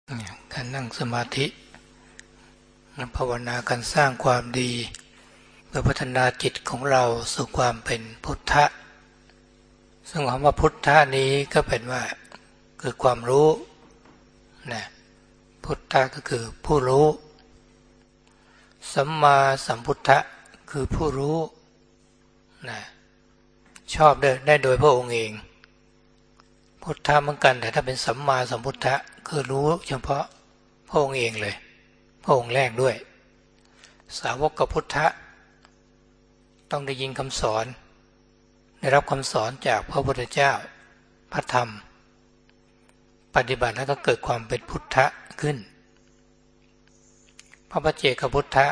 การนั่งสมาธิภาวนาการสร้างความดีเพื่อพัฒนาจิตของเราสู่ความเป็นพุทธะซึ่งคำว่าพุทธะนี้ก็เป็นว่าคือความรู้นะพุทธะก็คือผู้รู้สัมมาสัมพุทธะคือผู้รู้นะชอบได้โดยพระองค์เองพุทธะเหมือนกันแต่ถ้าเป็นสัมมาสัมพุทธะคือรู้เฉพาะพระองค์เองเลยพระองค์แรกด้วยสาวกพุทธะต้องได้ยินคำสอนได้รับคำสอนจากพระพุทธเจ้าพระธรรมปฏิบัติแล้วก็เกิดความเป็นพุทธะขึ้นพระปัจเจกพุทธะ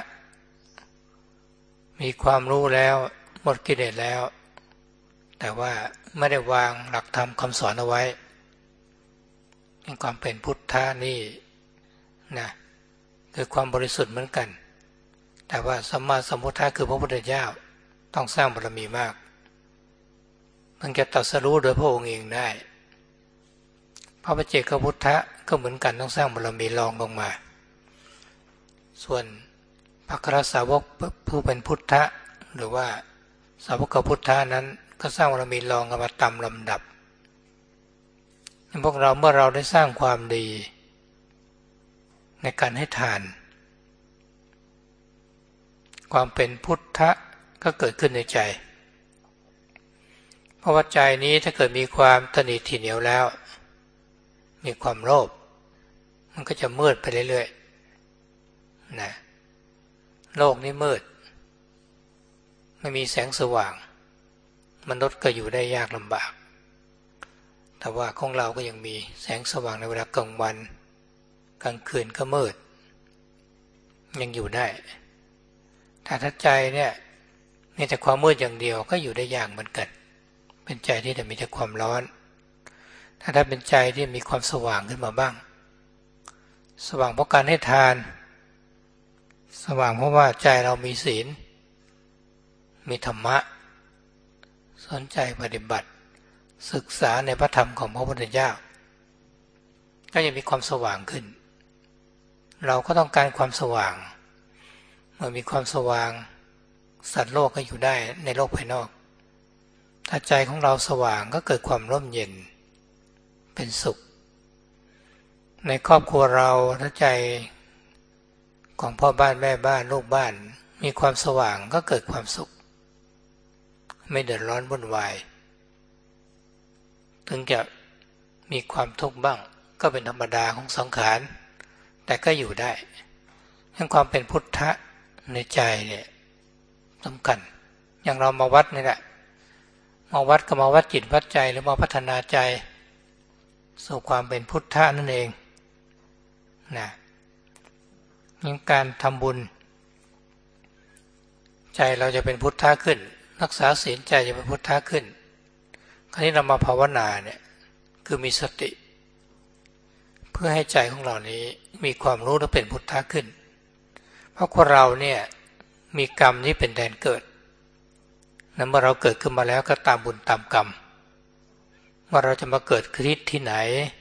มีความรู้แล้วหมดกิเลสแล้วแต่ว่าไม่ได้วางหลักธรรมคำสอนเอาไว้ความเป็นพุทธะนี่นะคือความบริสุทธิ์เหมือนกันแต่ว่าสัมมาสัมพุทธะคือพระพุทธเจ้าต้องสร้างบารมีมากมันจะตรัสรู้โดยพระองค์เองได้พระปัจเจกพุทธะก็เหมือนกันต้องสร้างบารมีรองลงมาส่วนพระครสาวกผู้เป็นพุทธะหรือว่าสาวกพุทธะนั้นก็สร้างบารมีรองกันมาตามลำดับพวกเราเมื่อเราได้สร้างความดีในการให้ทานความเป็นพุทธะก็เกิดขึ้นในใจเพราะว่าใจนี้ถ้าเกิดมีความตนีถี่เหนียวแล้วมีความโลภมันก็จะมืดไปเรื่อยๆนะโลกนี้มืดไม่มีแสงสว่างมนุษย์ก็อยู่ได้ยากลำบากแต่ว่าของเราก็ยังมีแสงสว่างในเวลากลางวันกลางคืนก็มืดยังอยู่ได้ถ้าใจเนี่ยมีแต่ความมืดอย่างเดียวก็อยู่ได้ยากเหมือนกันเป็นใจที่แต่มีแต่ความร้อนถ้าเป็นใจที่มีความสว่างขึ้นมาบ้างสว่างเพราะการให้ทานสว่างเพราะว่าใจเรามีศีลมีธรรมะสนใจปฏิบัติศึกษาในพระธรรมของพระพุทธเจ้าก็จะมีความสว่างขึ้นเราก็ต้องการความสว่างเมื่อมีความสว่างสัตว์โลกก็อยู่ได้ในโลกภายนอกถ้าใจของเราสว่างก็เกิดความร่มเย็นเป็นสุขในครอบครัวเราถ้าใจของพ่อบ้านแม่บ้านลูกบ้านมีความสว่างก็เกิดความสุขไม่เดือดร้อนวุ่นวายถึงจะมีความทุกข์บ้างก็เป็นธรรมดาของสังขารแต่ก็อยู่ได้ทั้งความเป็นพุทธะในใจเนี่ยสำคัญอย่างเรามาวัดนี่แหละมาวัดก็มาวัดจิตวัดใจหรือมาพัฒนาใจสู่ความเป็นพุทธะนั่นเองนะยิ่งการทำบุญใจเราจะเป็นพุทธะขึ้นรักษาศีลใจจะเป็นพุทธะขึ้นคราวนี้เรามาภาวนาเนี่ยคือมีสติเพื่อให้ใจของเรานี้มีความรู้และเป็นพุทธะขึ้นเพราะคนเราเนี่ยมีกรรมที่เป็นแดนเกิดนั้นเมื่อเราเกิดขึ้นมาแล้วก็ตามบุญตามกรรมว่าเราจะมาเกิดที่ไหน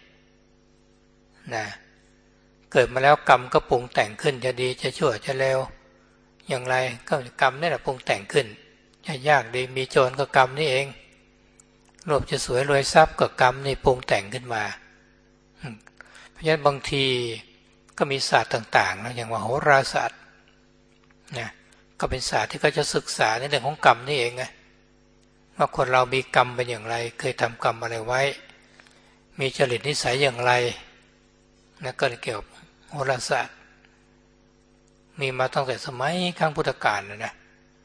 นะเกิดมาแล้วกรรมก็ปรุงแต่งขึ้นจะดีจะชั่วจะเลวอย่างไรก็กรรมนี่แหละปรุงแต่งขึ้นจะยากดีมีโจรก็กรรมนี่เองโลภจะสวยรวยทรัพย์ก็กรรมนี่ปรุงแต่งขึ้นมาเพราะฉะนั้นบางทีก็มีศาสตร์ต่างๆนะอย่างว่าโหราศาสตร์นะก็เป็นศาสตร์ที่เขาจะศึกษาในเรื่องของกรรมนี่เองไงว่าคนเรามีกรรมเป็นอย่างไรเคยทำกรรมอะไรไว้มีจริตนิสัยอย่างไรนะก็เกี่ยวกับโหราศาสตร์มีมาตั้งแต่สมัยครั้งพุทธกาลนะ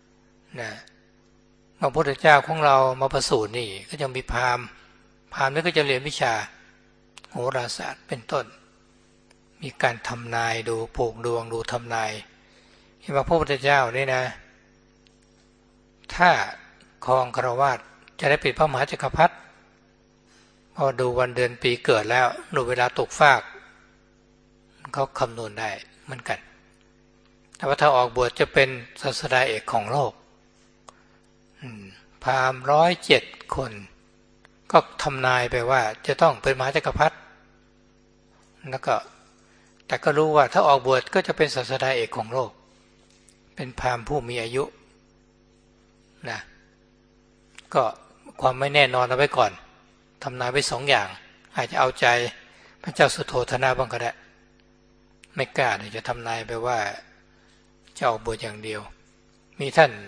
พระพุทธเจ้าของเรามาประสูตินี่ก็ยังมีพราหมณ์นี่ก็จะเรียนวิชาโหราศาสตร์เป็นต้นมีการทำนายดูผูกดวงดูทำนายเห็นว่าพระพุทธเจ้านี่นะถ้าครองคฤหัสถ์จะได้เป็นพระมหาจักรพรรดิพอดูวันเดือนปีเกิดแล้วดูเวลาตกฟากเขาคำนวณได้เหมือนกันแต่ว่าถ้าออกบวชจะเป็นศาสดาเอกของโลกพราหมณ์107 คนก็ทำนายไปว่าจะต้องเป็นมหาจักรพรรดิแล้วก็แต่ก็รู้ว่าถ้าออกบวชก็จะเป็นศาสดาเอกของโลกเป็นพราหมณ์ผู้มีอายุนะก็ความไม่แน่นอนเอาไว้ก่อนทำนายไว้2 อย่างอาจจะเอาใจพระเจ้าสุโธทนะบ้างก็ได้ไม่กล้าจะทำนายไปว่าจะออกบวชอย่างเดียวมีท่าน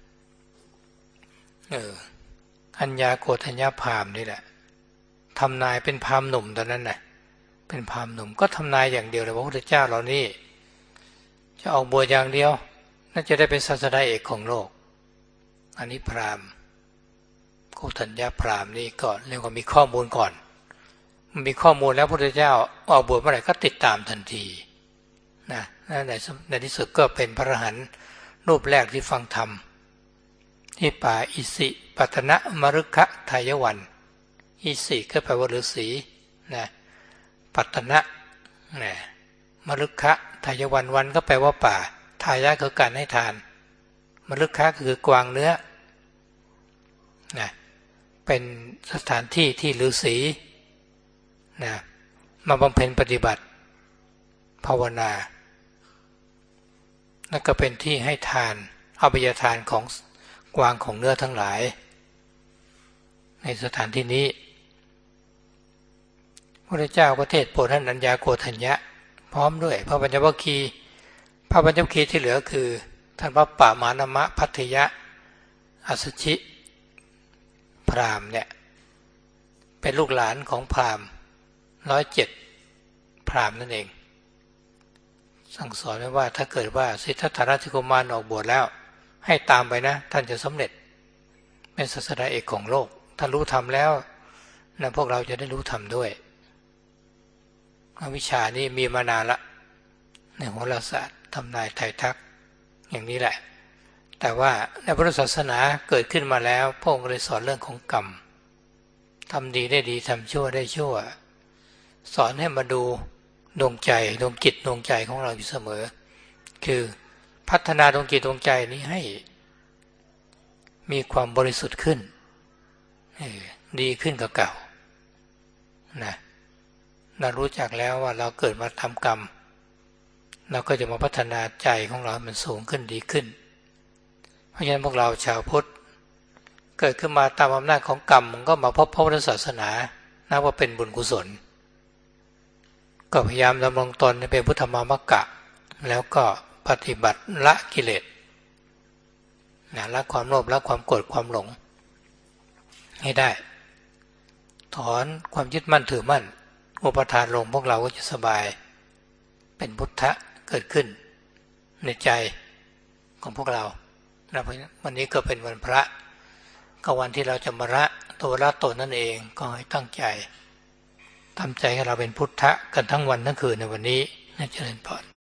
อัญญาโกฏัญญาพราหมณ์นี่แหละทำนายเป็นพราหมณ์หนุ่มตอนนั้นน่ะเป็นพราหมณ์หนุ่มก็ทำนายอย่างเดียวเลยพระพุทธเจ้าเหล่านี้จะออกบวชอย่างเดียวน่าจะได้เป็นศาสดาเอกของโลกอันนี้พราหมณ์โกฏัญญาพราหมณ์นี่ก็เรียกว่ามีข้อมูลก่อนมีข้อมูลแล้วพระพุทธเจ้าออกบวชเมื่อไหร่ก็ติดตามทันทีนะในที่สุดก็เป็นพระอรหันต์รูปแรกที่ฟังธรรมที่ป่าอิสิปตนะมฤคะทายวันอิสิก็แปลว่าฤาษีนะปัตนะนะมฤคะทายวันก็แปลว่าป่าทายะคือการให้ทานมฤคะคือกวางเนื้อนะเป็นสถานที่ที่ฤาษีนะมาบำเพ็ญปฏิบัติภาวนานั่นก็เป็นที่ให้ทานอภัยทานของกวางของเนื้อทั้งหลายในสถานที่นี้พระเจ้าก็เทศน์โปรดท่านอัญญาโกฏัญญะพร้อมด้วยพระปัญจวัคคีย์ที่เหลือคือท่านพระปามานมะภัททยะอัสสชิพราหมณ์เนี่ยเป็นลูกหลานของพราหมณ์107พราหมณ์นั่นเองสั่งสอนไว้ว่าถ้าเกิดว่าสิทธัตถราชกุมารออกบวชแล้วให้ตามไปนะท่านจะสำเร็จเป็นศาสดาเอกของโลกถ้ารู้ธรรมแล้วนะพวกเราจะได้รู้ธรรมด้วยวิชานี้มีมานานละในโหราศาสตร์ทำนายไทายทักอย่างนี้แหละแต่ว่าในพุทธศาสนาเกิดขึ้นมาแล้วพระองค์เลยสอนเรื่องของกรรมทำดีได้ดีทำชั่วได้ชั่วสอนให้มาดูดวงใจดวงจิตดวงใจของเราอยู่เสมอคือพัฒนาดวงจิตดวงใจนี้ให้มีความบริสุทธิ์ขึ้นดีขึ้นกว่าเก่านะเรารู้จักแล้วว่าเราเกิดมาทำกรรมเราก็จะมาพัฒนาใจของเรามันสูงขึ้นดีขึ้นเพราะฉะนั้นพวกเราชาวพุทธเกิดขึ้นมาตามอำนาจของกรรมมันก็มาพบพระพุทธศาสนานับว่าเป็นบุญกุศลก็พยายามดำรงตนเป็นพุทธมามกะแล้วก็ปฏิบัติละกิเลสละความโลภละความโกรธความหลงให้ได้ถอนความยึดมั่นถือมั่นอุปทานลงพวกเราก็จะสบายเป็นพุทธะเกิดขึ้นในใจของพวกเรานะเพราะวันนี้ก็เป็นวันพระก็วันที่เราจะมาละตนนั่นเองก็ให้ตั้งใจทำใจให้เราเป็นพุทธะกันทั้งวันทั้งคืนในวันนี้นะเจริญพร